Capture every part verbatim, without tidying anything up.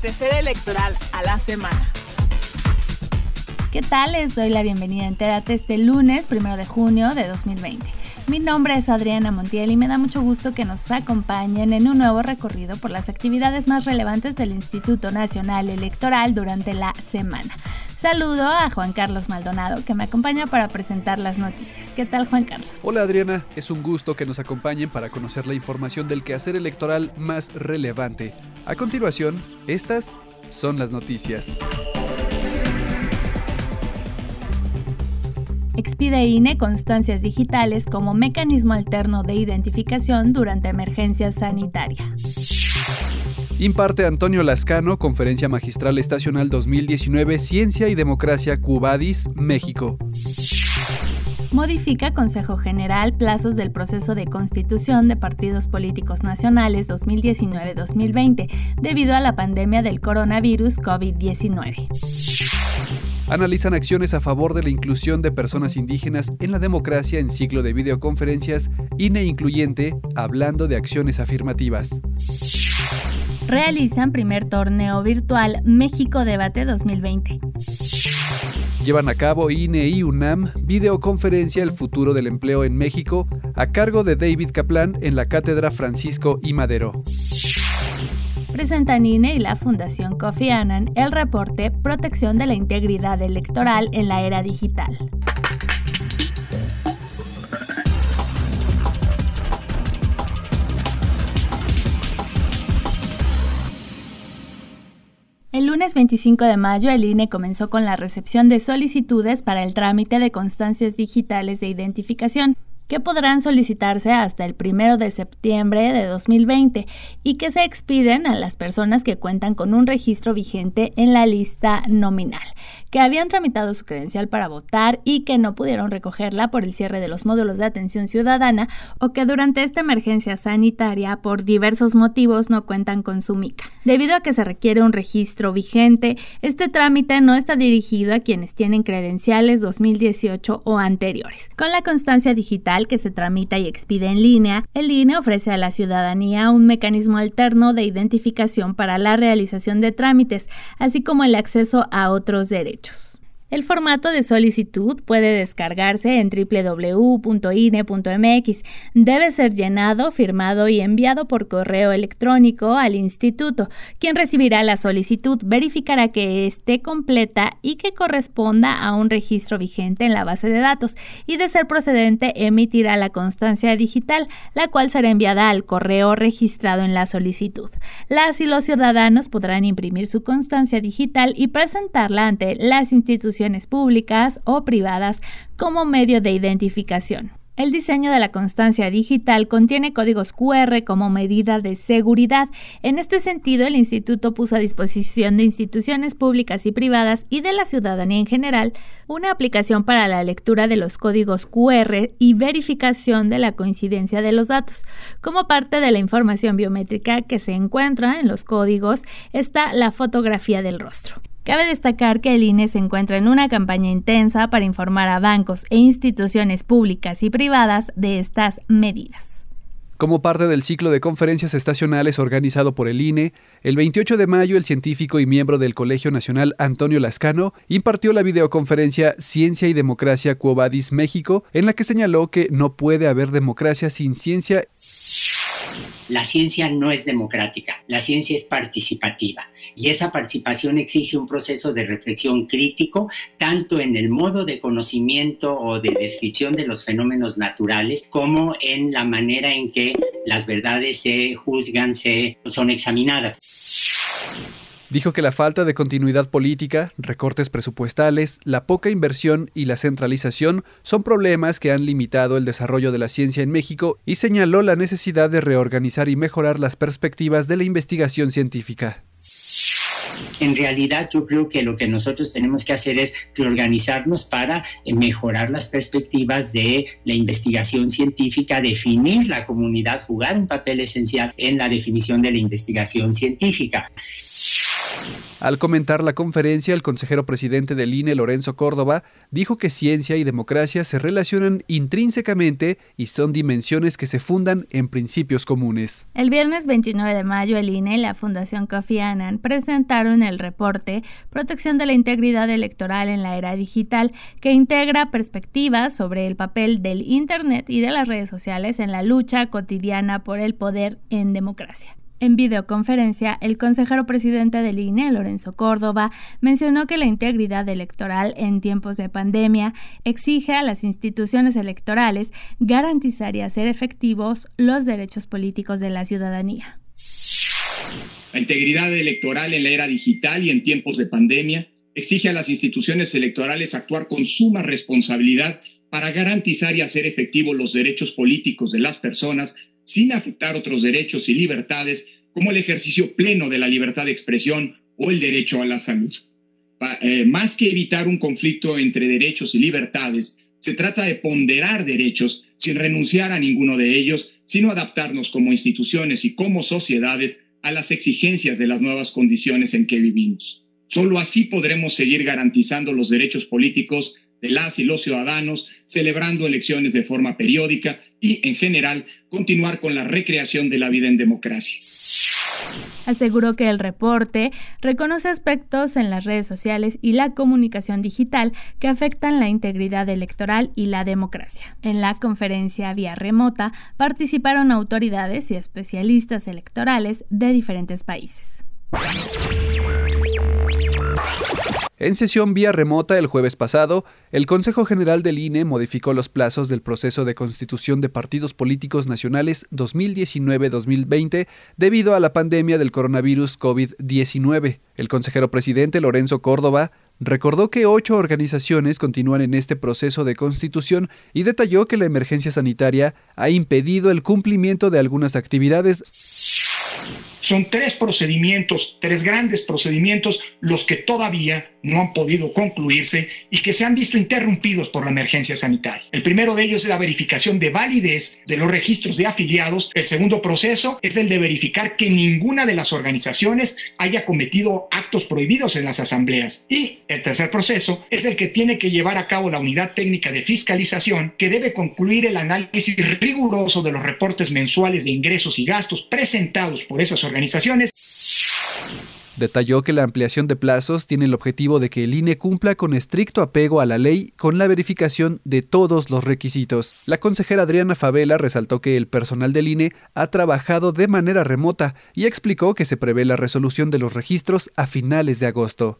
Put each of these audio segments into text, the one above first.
acontecer electoral a la semana. ¿Qué tal? Les doy la bienvenida a Entérate este lunes, primero de junio de dos mil veinte. Mi nombre es Adriana Montiel y me da mucho gusto que nos acompañen en un nuevo recorrido por las actividades más relevantes del Instituto Nacional Electoral durante la semana. Saludo a Juan Carlos Maldonado, que me acompaña para presentar las noticias. ¿Qué tal, Juan Carlos? Hola, Adriana. Es un gusto que nos acompañen para conocer la información del quehacer electoral más relevante. A continuación, estas son las noticias. Expide I N E constancias digitales como mecanismo alterno de identificación durante emergencia sanitaria. Imparte Antonio Lascano, Conferencia Magistral Estacional dos mil diecinueve, Ciencia y Democracia Cubadis, México. Modifica Consejo General plazos del proceso de constitución de partidos políticos nacionales dos mil diecinueve dos mil veinte debido a la pandemia del coronavirus covid diecinueve. Analizan acciones a favor de la inclusión de personas indígenas en la democracia en ciclo de videoconferencias I N E Incluyente, hablando de acciones afirmativas. Realizan primer torneo virtual México Debate dos mil veinte. Llevan a cabo I N E y UNAM videoconferencia El futuro del empleo en México a cargo de David Kaplan en la Cátedra Francisco I. Madero. Presentan I N E y la Fundación Kofi Annan el reporte Protección de la Integridad Electoral en la Era Digital. El lunes veinticinco de mayo, el I N E comenzó con la recepción de solicitudes para el trámite de constancias digitales de identificación, que podrán solicitarse hasta el primero de septiembre de dos mil veinte y que se expiden a las personas que cuentan con un registro vigente en la lista nominal, que habían tramitado su credencial para votar y que no pudieron recogerla por el cierre de los módulos de atención ciudadana o que durante esta emergencia sanitaria por diversos motivos no cuentan con su mica. Debido a que se requiere un registro vigente, este trámite no está dirigido a quienes tienen credenciales dos mil dieciocho o anteriores. Con la constancia digital que se tramita y expide en línea, el I N E ofrece a la ciudadanía un mecanismo alterno de identificación para la realización de trámites, así como el acceso a otros derechos. El formato de solicitud puede descargarse en doble u doble u doble u punto i n e punto m x. Debe ser llenado, firmado y enviado por correo electrónico al instituto. Quien recibirá la solicitud verificará que esté completa y que corresponda a un registro vigente en la base de datos y, de ser procedente, emitirá la constancia digital, la cual será enviada al correo registrado en la solicitud. Las y los ciudadanos podrán imprimir su constancia digital y presentarla ante las instituciones públicas o privadas como medio de identificación. El diseño de la constancia digital contiene códigos cu erre como medida de seguridad. En este sentido, el instituto puso a disposición de instituciones públicas y privadas y de la ciudadanía en general una aplicación para la lectura de los códigos cu erre y verificación de la coincidencia de los datos. Como parte de la información biométrica que se encuentra en los códigos está la fotografía del rostro. Cabe destacar que el I N E se encuentra en una campaña intensa para informar a bancos e instituciones públicas y privadas de estas medidas. Como parte del ciclo de conferencias estacionales organizado por el I N E, el veintiocho de mayo el científico y miembro del Colegio Nacional Antonio Lascano impartió la videoconferencia Ciencia y Democracia Cubadis, México, en la que señaló que no puede haber democracia sin ciencia. La ciencia no es democrática, la ciencia es participativa y esa participación exige un proceso de reflexión crítico tanto en el modo de conocimiento o de descripción de los fenómenos naturales como en la manera en que las verdades se juzgan, se, son examinadas. Dijo que la falta de continuidad política, recortes presupuestales, la poca inversión y la centralización son problemas que han limitado el desarrollo de la ciencia en México y señaló la necesidad de reorganizar y mejorar las perspectivas de la investigación científica. En realidad yo creo que lo que nosotros tenemos que hacer es reorganizarnos para mejorar las perspectivas de la investigación científica, definir la comunidad, jugar un papel esencial en la definición de la investigación científica. Al comentar la conferencia, el consejero presidente del I N E, Lorenzo Córdoba, dijo que ciencia y democracia se relacionan intrínsecamente y son dimensiones que se fundan en principios comunes. El viernes veintinueve de mayo, el I N E y la Fundación Kofi Annan presentaron el reporte Protección de la Integridad Electoral en la Era Digital, que integra perspectivas sobre el papel del Internet y de las redes sociales en la lucha cotidiana por el poder en democracia. En videoconferencia, el consejero presidente del I N E, Lorenzo Córdoba, mencionó que la integridad electoral en tiempos de pandemia exige a las instituciones electorales garantizar y hacer efectivos los derechos políticos de la ciudadanía. La integridad electoral en la era digital y en tiempos de pandemia exige a las instituciones electorales actuar con suma responsabilidad para garantizar y hacer efectivos los derechos políticos de las personas sin afectar otros derechos y libertades como el ejercicio pleno de la libertad de expresión o el derecho a la salud. Pa, eh, más que evitar un conflicto entre derechos y libertades, se trata de ponderar derechos sin renunciar a ninguno de ellos, sino adaptarnos como instituciones y como sociedades a las exigencias de las nuevas condiciones en que vivimos. Solo así podremos seguir garantizando los derechos políticos de las y los ciudadanos, celebrando elecciones de forma periódica y, en general, continuar con la recreación de la vida en democracia. Aseguró que el reporte reconoce aspectos en las redes sociales y la comunicación digital que afectan la integridad electoral y la democracia. En la conferencia vía remota participaron autoridades y especialistas electorales de diferentes países. En sesión vía remota el jueves pasado, el Consejo General del I N E modificó los plazos del proceso de constitución de partidos políticos nacionales dos mil diecinueve a dos mil veinte debido a la pandemia del coronavirus COVID diecinueve. El consejero presidente Lorenzo Córdoba recordó que ocho organizaciones continúan en este proceso de constitución y detalló que la emergencia sanitaria ha impedido el cumplimiento de algunas actividades. Son tres procedimientos, tres grandes procedimientos, los que todavía no han podido concluirse y que se han visto interrumpidos por la emergencia sanitaria. El primero de ellos es la verificación de validez de los registros de afiliados. El segundo proceso es el de verificar que ninguna de las organizaciones haya cometido actos prohibidos en las asambleas. Y el tercer proceso es el que tiene que llevar a cabo la unidad técnica de fiscalización, que debe concluir el análisis riguroso de los reportes mensuales de ingresos y gastos presentados por esas organizaciones. organizaciones. Detalló que la ampliación de plazos tiene el objetivo de que el I N E cumpla con estricto apego a la ley con la verificación de todos los requisitos. La consejera Adriana Favela resaltó que el personal del I N E ha trabajado de manera remota y explicó que se prevé la resolución de los registros a finales de agosto.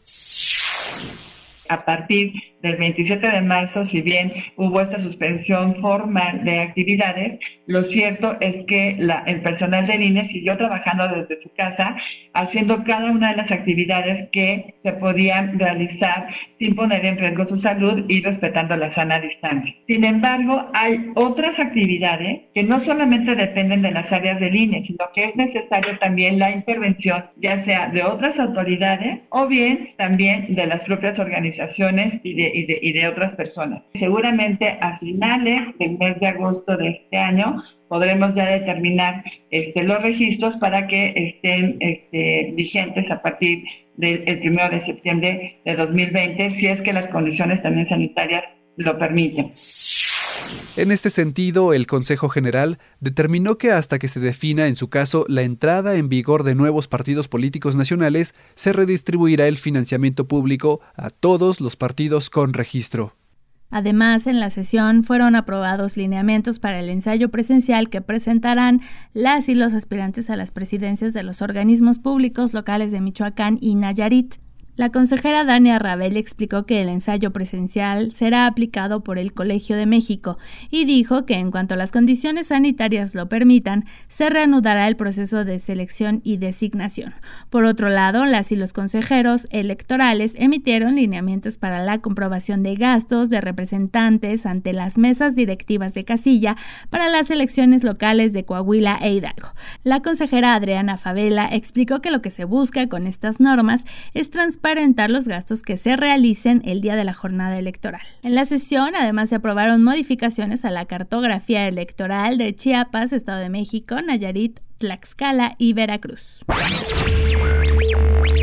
A partir del veintisiete de marzo, si bien hubo esta suspensión formal de actividades, lo cierto es que la, el personal del I N E siguió trabajando desde su casa, haciendo cada una de las actividades que se podían realizar sin poner en riesgo su salud y respetando la sana distancia. Sin embargo, hay otras actividades que no solamente dependen de las áreas del I N E, sino que es necesaria también la intervención, ya sea de otras autoridades o bien también de las propias organizaciones y de Y de, y de otras personas. Seguramente a finales del mes de agosto de este año podremos ya determinar este, los registros para que estén este, vigentes a partir del el primero de septiembre de dos mil veinte, si es que las condiciones también sanitarias lo permiten. En este sentido, el Consejo General determinó que hasta que se defina en su caso la entrada en vigor de nuevos partidos políticos nacionales, se redistribuirá el financiamiento público a todos los partidos con registro. Además, en la sesión fueron aprobados lineamientos para el ensayo presencial que presentarán las y los aspirantes a las presidencias de los organismos públicos locales de Michoacán y Nayarit. La consejera Dania Rabel explicó que el ensayo presencial será aplicado por el Colegio de México y dijo que en cuanto las condiciones sanitarias lo permitan, se reanudará el proceso de selección y designación. Por otro lado, las y los consejeros electorales emitieron lineamientos para la comprobación de gastos de representantes ante las mesas directivas de casilla para las elecciones locales de Coahuila e Hidalgo. La consejera Adriana Favela explicó que lo que se busca con estas normas es transparentar los gastos que se realicen el día de la jornada electoral. En la sesión, además, se aprobaron modificaciones a la cartografía electoral de Chiapas, Estado de México, Nayarit, Tlaxcala y Veracruz.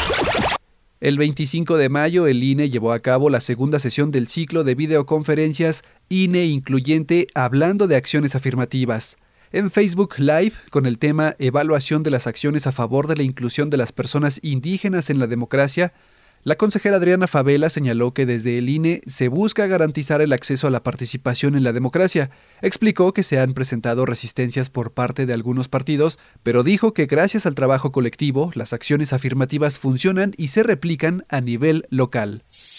El veinticinco de mayo, el I N E llevó a cabo la segunda sesión del ciclo de videoconferencias I N E Incluyente hablando de acciones afirmativas. En Facebook Live, con el tema Evaluación de las acciones a favor de la inclusión de las personas indígenas en la democracia, la consejera Adriana Favela señaló que desde el I N E se busca garantizar el acceso a la participación en la democracia. Explicó que se han presentado resistencias por parte de algunos partidos, pero dijo que gracias al trabajo colectivo, las acciones afirmativas funcionan y se replican a nivel local.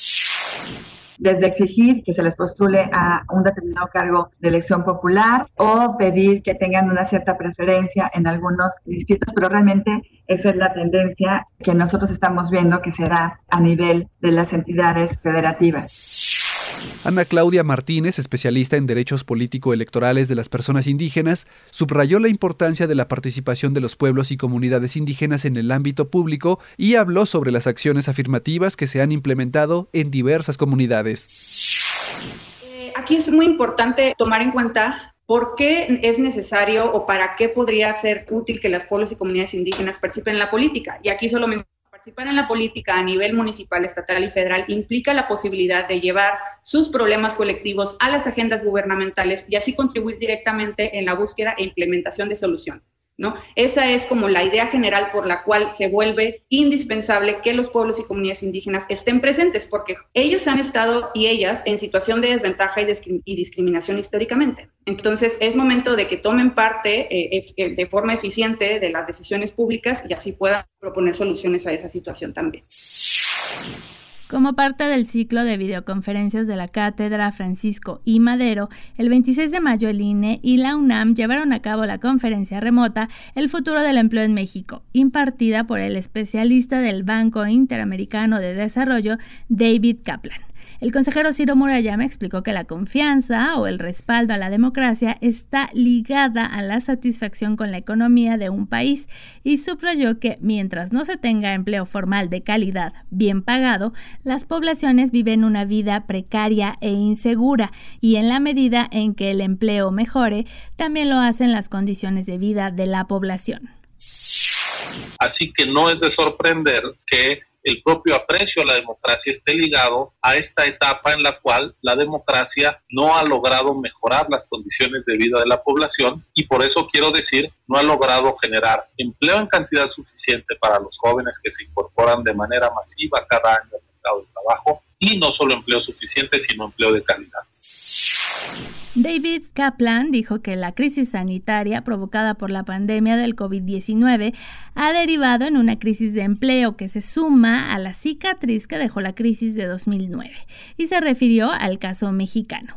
Desde exigir que se les postule a un determinado cargo de elección popular o pedir que tengan una cierta preferencia en algunos distritos, pero realmente esa es la tendencia que nosotros estamos viendo que se da a nivel de las entidades federativas. Ana Claudia Martínez, especialista en derechos político-electorales de las personas indígenas, subrayó la importancia de la participación de los pueblos y comunidades indígenas en el ámbito público y habló sobre las acciones afirmativas que se han implementado en diversas comunidades. Eh, aquí es muy importante tomar en cuenta por qué es necesario o para qué podría ser útil que los pueblos y comunidades indígenas participen en la política. Y aquí solo menciono. Participar en la política a nivel municipal, estatal y federal implica la posibilidad de llevar sus problemas colectivos a las agendas gubernamentales y así contribuir directamente en la búsqueda e implementación de soluciones, ¿no? Esa es como la idea general por la cual se vuelve indispensable que los pueblos y comunidades indígenas estén presentes, porque ellos han estado y ellas en situación de desventaja y, discrim- y discriminación históricamente. Entonces es momento de que tomen parte eh, eh, de forma eficiente de las decisiones públicas y así puedan proponer soluciones a esa situación también. Como parte del ciclo de videoconferencias de la Cátedra Francisco I. Madero, el veintiséis de mayo el I N E y la UNAM llevaron a cabo la conferencia remota El futuro del empleo en México, impartida por el especialista del Banco Interamericano de Desarrollo, David Kaplan. El consejero Ciro Murayama explicó que la confianza o el respaldo a la democracia está ligada a la satisfacción con la economía de un país y subrayó que mientras no se tenga empleo formal de calidad, bien pagado, las poblaciones viven una vida precaria e insegura y en la medida en que el empleo mejore, también lo hacen las condiciones de vida de la población. Así que no es de sorprender que el propio aprecio a la democracia esté ligado a esta etapa en la cual la democracia no ha logrado mejorar las condiciones de vida de la población y por eso quiero decir, no ha logrado generar empleo en cantidad suficiente para los jóvenes que se incorporan de manera masiva cada año al mercado de trabajo y no solo empleo suficiente, sino empleo de calidad. David Kaplan dijo que la crisis sanitaria provocada por la pandemia del covid diecinueve ha derivado en una crisis de empleo que se suma a la cicatriz que dejó la crisis de dos mil nueve y se refirió al caso mexicano.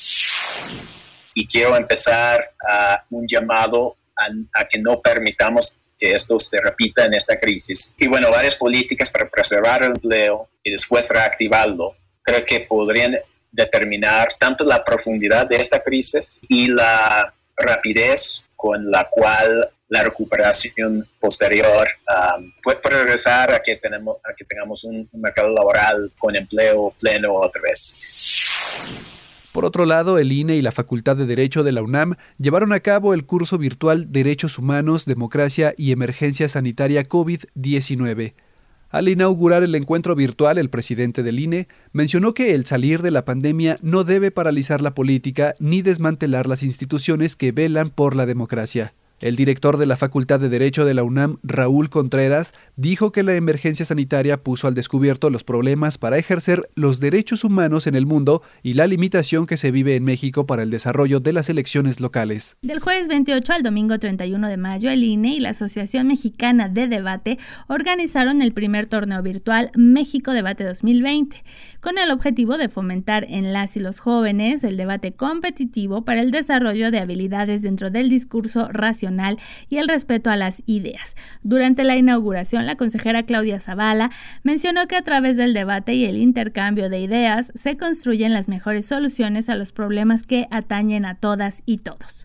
Y quiero empezar a un llamado a, a que no permitamos que esto se repita en esta crisis. Y bueno, varias políticas para preservar el empleo y después reactivarlo, creo que podrían determinar tanto la profundidad de esta crisis y la rapidez con la cual la recuperación posterior um, puede regresar a que, tenemos, a que tengamos un, un mercado laboral con empleo pleno otra vez. Por otro lado, el I N E y la Facultad de Derecho de la UNAM llevaron a cabo el curso virtual Derechos Humanos, Democracia y Emergencia Sanitaria covid diecinueve. Al inaugurar el encuentro virtual, el presidente del I N E mencionó que el salir de la pandemia no debe paralizar la política ni desmantelar las instituciones que velan por la democracia. El director de la Facultad de Derecho de la UNAM, Raúl Contreras, dijo que la emergencia sanitaria puso al descubierto los problemas para ejercer los derechos humanos en el mundo y la limitación que se vive en México para el desarrollo de las elecciones locales. Del jueves veintiocho al domingo treinta y uno de mayo, el I N E y la Asociación Mexicana de Debate organizaron el primer torneo virtual México Debate dos mil veinte, con el objetivo de fomentar en las y los jóvenes el debate competitivo para el desarrollo de habilidades dentro del discurso racional y el respeto a las ideas. Durante la inauguración, la consejera Claudia Zavala mencionó que a través del debate y el intercambio de ideas se construyen las mejores soluciones a los problemas que atañen a todas y todos.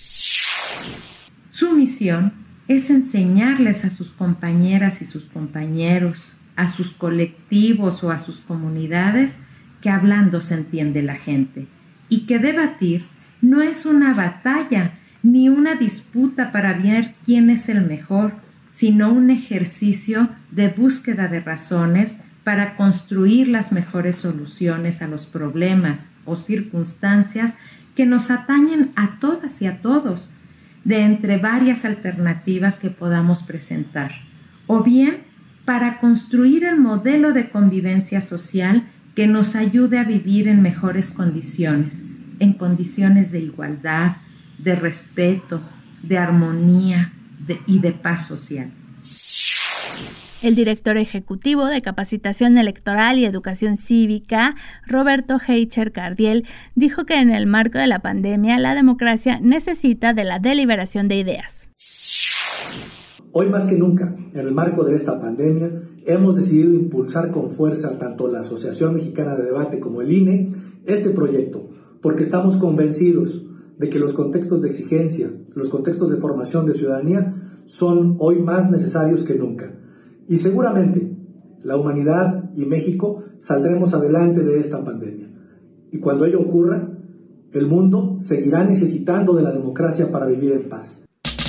Su misión es enseñarles a sus compañeras y sus compañeros, a sus colectivos o a sus comunidades, que hablando se entiende la gente y que debatir no es una batalla ni una disputa para ver quién es el mejor, sino un ejercicio de búsqueda de razones para construir las mejores soluciones a los problemas o circunstancias que nos atañen a todas y a todos, de entre varias alternativas que podamos presentar, o bien para construir el modelo de convivencia social que nos ayude a vivir en mejores condiciones, en condiciones de igualdad, de respeto, de armonía de, y de paz social. El director ejecutivo de Capacitación Electoral y Educación Cívica, Roberto Heicher Cardiel, dijo que en el marco de la pandemia la democracia necesita de la deliberación de ideas. Hoy más que nunca, en el marco de esta pandemia, hemos decidido impulsar con fuerza tanto la Asociación Mexicana de Debate como el I N E este proyecto, porque estamos convencidos de que los contextos de exigencia, los contextos de formación de ciudadanía son hoy más necesarios que nunca. Y seguramente la humanidad y México saldremos adelante de esta pandemia. Y cuando ello ocurra, el mundo seguirá necesitando de la democracia para vivir en paz.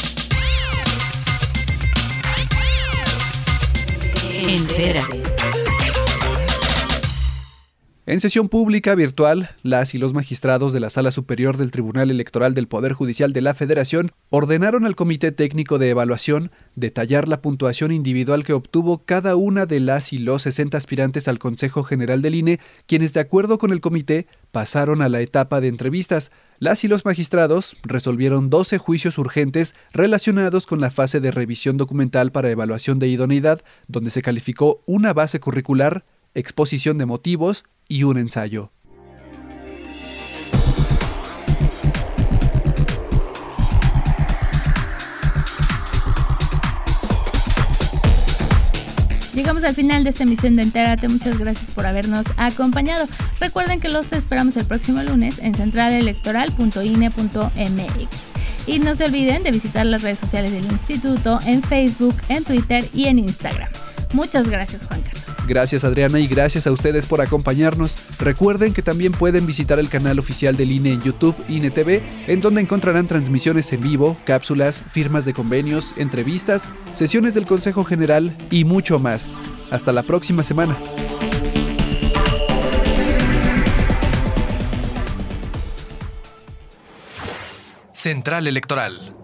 Entérate. En sesión pública virtual, las y los magistrados de la Sala Superior del Tribunal Electoral del Poder Judicial de la Federación ordenaron al Comité Técnico de Evaluación detallar la puntuación individual que obtuvo cada una de las y los sesenta aspirantes al Consejo General del I N E, quienes de acuerdo con el comité pasaron a la etapa de entrevistas. Las y los magistrados resolvieron doce juicios urgentes relacionados con la fase de revisión documental para evaluación de idoneidad, donde se calificó una base curricular, exposición de motivos y un ensayo. Llegamos al final de esta emisión de Entérate. Muchas gracias por habernos acompañado. Recuerden que los esperamos el próximo lunes en central electoral punto i n e punto m x. Y no se olviden de visitar las redes sociales del Instituto en Facebook, en Twitter y en Instagram. Muchas gracias, Juan Carlos. Gracias, Adriana, y gracias a ustedes por acompañarnos. Recuerden que también pueden visitar el canal oficial del I N E en YouTube, I N E T V, en donde encontrarán transmisiones en vivo, cápsulas, firmas de convenios, entrevistas, sesiones del Consejo General y mucho más. Hasta la próxima semana. Central Electoral.